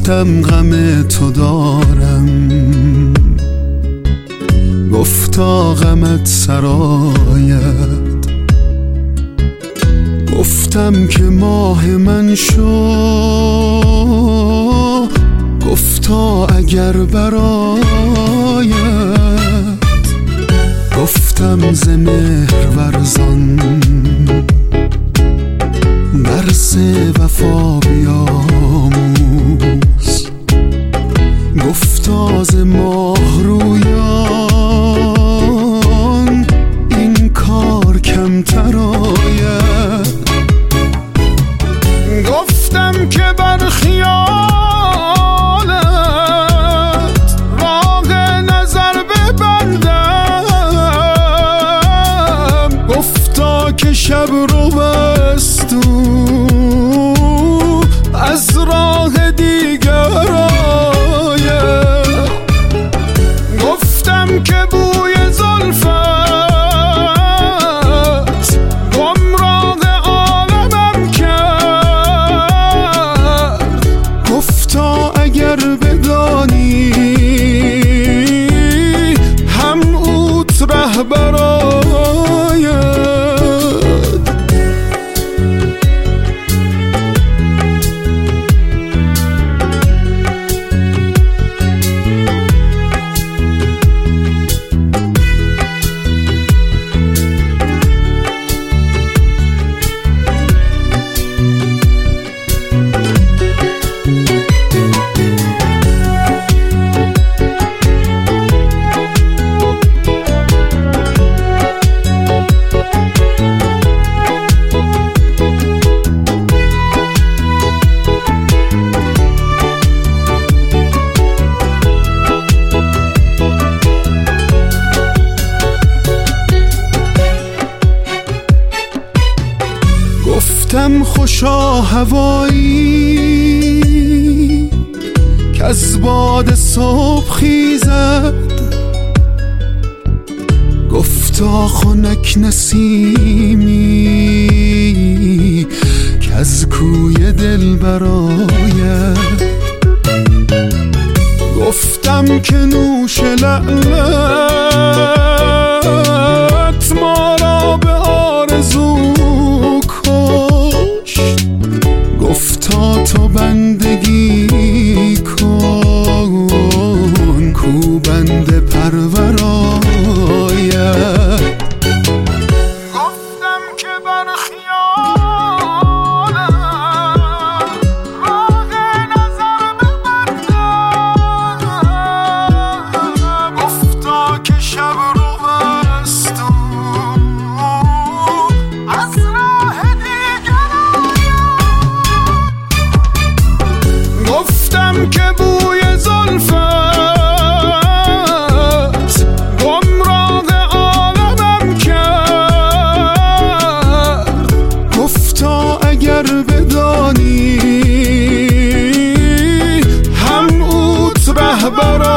گفتم غم تو دارم، گفتا غمت سرایت. گفتم که ماه من شو، گفتا اگر برایت. گفتم ز مهر ورزان درس وفا بیاموز. گفتا ز ماه رویان این کار کمتر آید. گفتم که بر خیالت راه نظر ببندم. گفتا که شب رو بست از راه دیگر آید. گفتم که بوی زلفت گمراه عالمم کرد. گفتا اگر بدانی هم اوت رهبر آید. گفتم خوشا هوایی که از باد صبح خیزد. گفتا خنک نسیمی که از کوی دل برآید. گفتم که نوش لعلت ما را به آرزو کشت. گفتا تو بندگی کن کو بنده پرور آید. گفتم که بر خیالت راه نظر ببندم. گفتا که شب رو بست از راه دیگر آید. گفتم که بوی زلفت گمراه عالمم کرد. گفتا اگر بدانی هم اوت رهبر